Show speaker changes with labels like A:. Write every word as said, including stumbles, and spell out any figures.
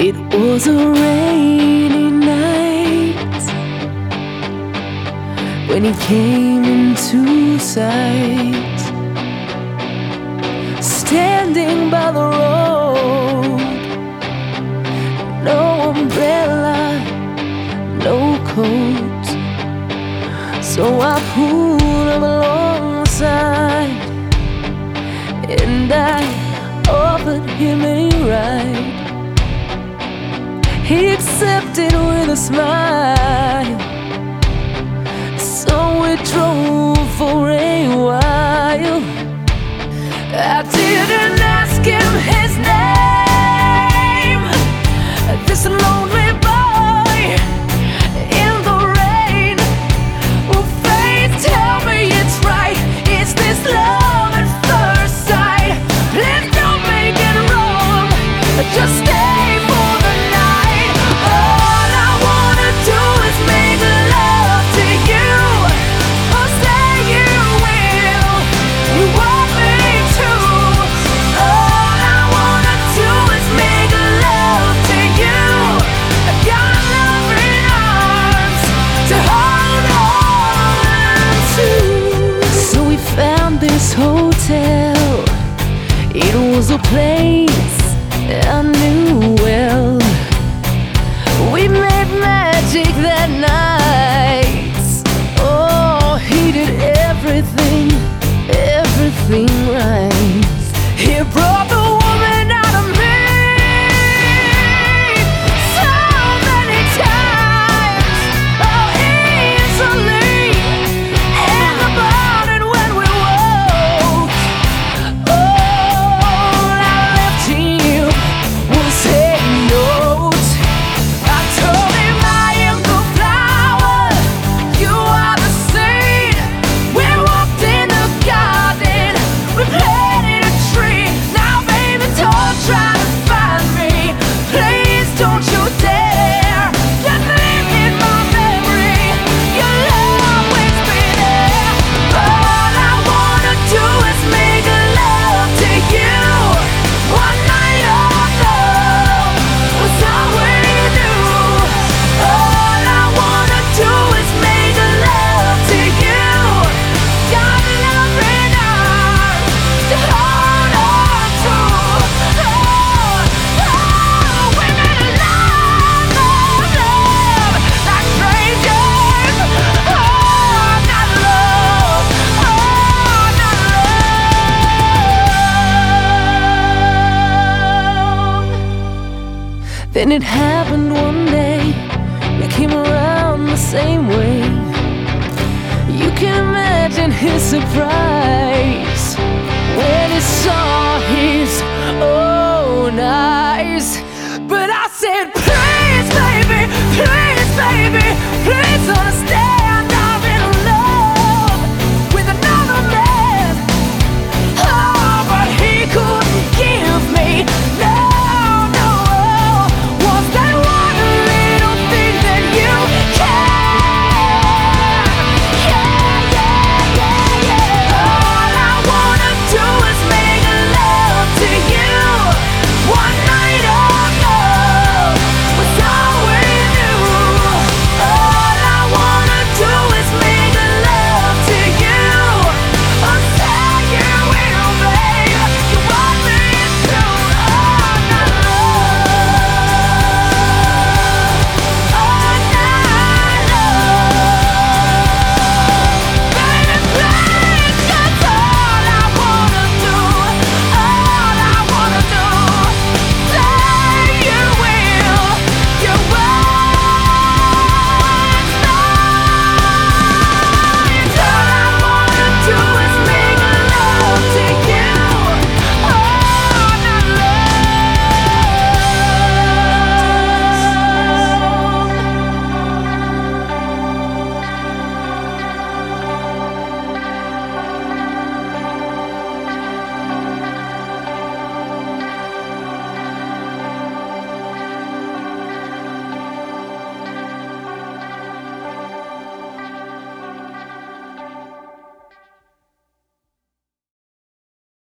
A: It was a rainy night when he came into sight, standing by the road, no umbrella, no coat. So I pulled him alongside and I offered him a ride. He accepted with a smile, so we drove for a while. I didn't ask him his name, this lonely boy in the rain. Will fate tell me it's right? Is this love at first sight? Please don't make it wrong, just stay for the night. All I wanna do is make love to you. Oh, say you will, you want me to. All I wanna do is make love to you. I got loving arms to hold on to. So we found this hotel. It was a place I knew well. We made magic that night. Oh, he did everything, everything right. He brought the woman out of me so many times, oh easily. In the morning when we woke, all I left him was a note. I told him I am the flower, you are the seed. We walked in the garden, we planted a tree. Now baby, don't try to find me, please don't you dare. Just live in my memory, you'll always be there. All I wanna do is make love to you. One night of love was all we knew. All I wanna do is make love to you. Got loving arms to hold on to. Oh, oh, we made love, love, love like strangers. Oh, not love, oh, not love. Then it happened one day, we came around the same way. You can imagine his surprise when he saw his own eyes.